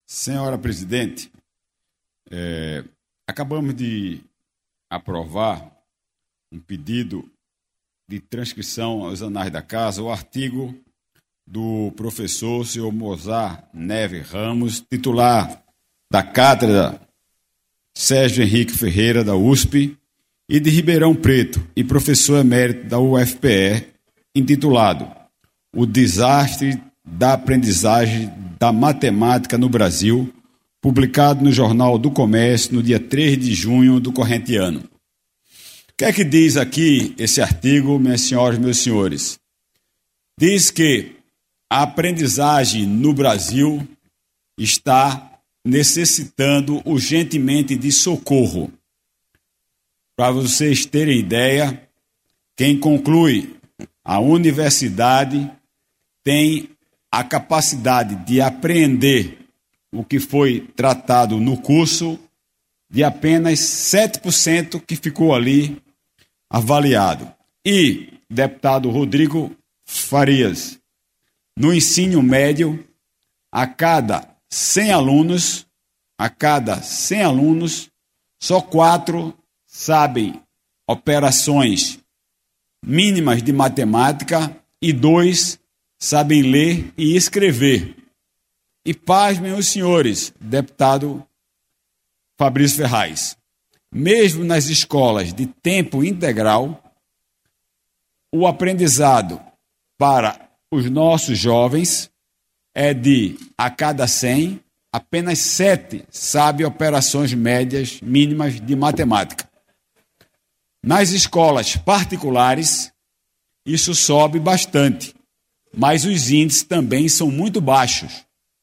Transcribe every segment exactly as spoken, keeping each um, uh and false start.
Senhora Presidente, é, acabamos de aprovar um pedido de transcrição aos anais da Casa, o artigo do professor senhor Mozart Neves Ramos, titular da Cátedra Sérgio Henrique Ferreira, da U S P, e de Ribeirão Preto, e professor emérito da U F P E, intitulado O Desastre da Aprendizagem da Matemática no Brasil, publicado no Jornal do Comércio no dia três de junho do corrente ano. O que é que diz aqui esse artigo, minhas senhoras e meus senhores? Diz que a aprendizagem no Brasil está necessitando urgentemente de socorro. Para vocês terem ideia, quem conclui a universidade tem a capacidade de apreender o que foi tratado no curso de apenas sete por cento que ficou ali avaliado. E, deputado Rodrigo Farias, no ensino médio, a cada cem alunos, a cada cem alunos, só quatro sabem operações mínimas de matemática e dois sabem ler e escrever. E pasmem os senhores, deputado Fabrício Ferraz, mesmo nas escolas de tempo integral, o aprendizado para os nossos jovens é de, a cada cem, apenas sete sabem operações médias mínimas de matemática. Nas escolas particulares, isso sobe bastante, mas os índices também são muito baixos,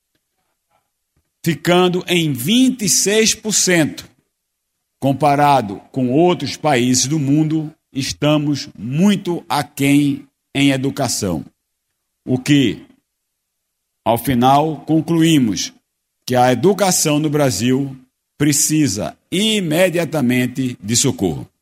ficando em vinte e seis por cento. Comparado com outros países do mundo, estamos muito aquém em educação. O que, ao final, concluímos que a educação no Brasil precisa imediatamente de socorro.